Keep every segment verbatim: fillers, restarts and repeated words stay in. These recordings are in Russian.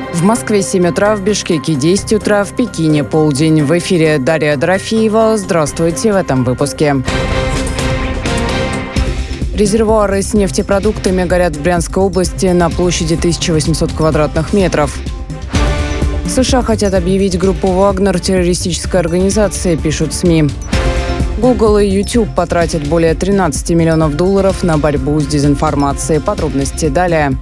В Москве семь утра, в Бишкеке десять утра, в Пекине полдень. В эфире Дарья Дорофеева. Здравствуйте в этом выпуске. Резервуары с нефтепродуктами горят в Брянской области на площади тысяча восемьсот квадратных метров. США хотят объявить группу «Вагнер» террористической организацией, пишут СМИ. Google и YouTube потратят более тринадцати миллионов долларов на борьбу с дезинформацией. Подробности далее.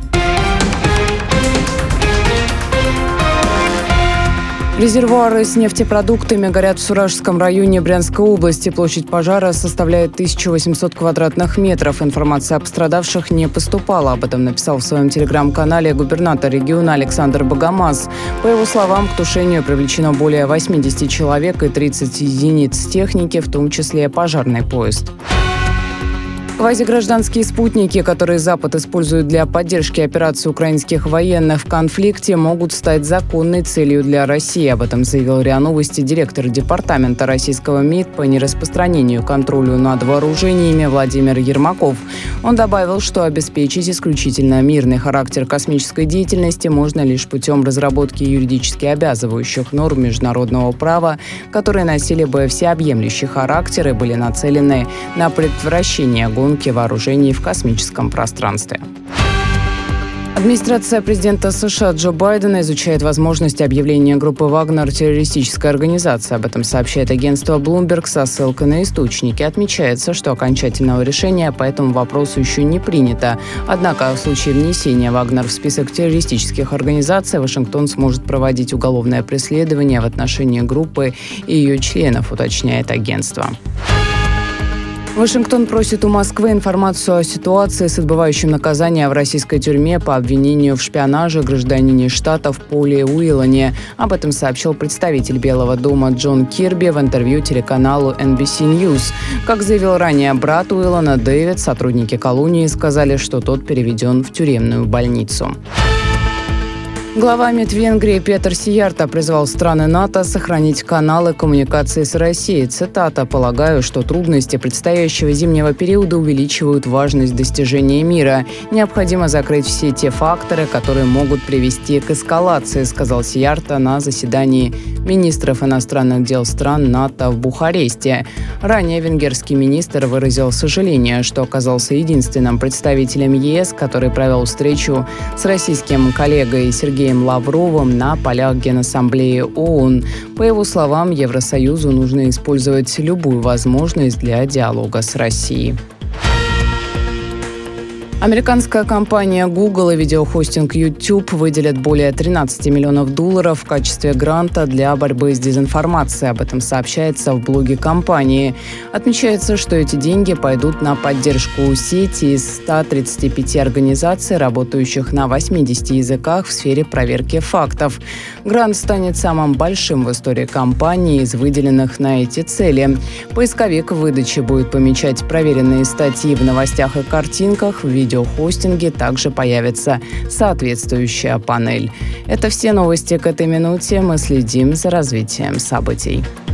Резервуары с нефтепродуктами горят в Суражском районе Брянской области. Площадь пожара составляет тысячу восемьсот квадратных метров. Информация о пострадавших не поступала. Об этом написал в своем телеграм-канале губернатор региона Александр Богомаз. По его словам, к тушению привлечено более восьмидесяти человек и тридцати единиц техники, в том числе пожарный поезд. Квазигражданские спутники, которые Запад использует для поддержки операций украинских военных в конфликте, могут стать законной целью для России. Об этом заявил РИА Новости директор департамента российского МИД по нераспространению контролю над вооружениями Владимир Ермаков. Он добавил, что обеспечить исключительно мирный характер космической деятельности можно лишь путем разработки юридически обязывающих норм международного права, которые носили бы всеобъемлющий характер и были нацелены на предотвращение гонки вооружений в космическом пространстве. Администрация президента США Джо Байдена изучает возможность объявления группы «Вагнер» террористической организацией. Об этом сообщает агентство Bloomberg со ссылкой на источники. Отмечается, что окончательного решения по этому вопросу еще не принято. Однако в случае внесения «Вагнер» в список террористических организаций Вашингтон сможет проводить уголовное преследование в отношении группы и ее членов, уточняет агентство. Вашингтон просит у Москвы информацию о ситуации с отбывающим наказание в российской тюрьме по обвинению в шпионаже гражданине штатов Поле Уиллане. Об этом сообщил представитель Белого дома Джон Кирби в интервью телеканалу эн би си News. Как заявил ранее брат Уиллана Дэвид, сотрудники колонии сказали, что тот переведен в тюремную больницу. Глава МИД Венгрии Петер Сиярто призвал страны НАТО сохранить каналы коммуникации с Россией. Цитата: «Полагаю, что трудности предстоящего зимнего периода увеличивают важность достижения мира. Необходимо закрыть все те факторы, которые могут привести к эскалации», сказал Сиярто на заседании министров иностранных дел стран НАТО в Бухаресте. Ранее венгерский министр выразил сожаление, что оказался единственным представителем ЕС, который провел встречу с российским коллегой Сергеем Лавровым на полях Генассамблеи ООН. По его словам, Евросоюзу нужно использовать любую возможность для диалога с Россией. Американская компания Google и видеохостинг YouTube выделят более тринадцати миллионов долларов в качестве гранта для борьбы с дезинформацией. Об этом сообщается в блоге компании. Отмечается, что эти деньги пойдут на поддержку сети из ста тридцати пяти организаций, работающих на восьмидесяти языках в сфере проверки фактов. Грант станет самым большим в истории компании из выделенных на эти цели. Поисковик в выдаче будет помечать проверенные статьи в новостях и картинках. В видеохостинге также появится соответствующая панель. Это все новости к этой минуте. Мы следим за развитием событий.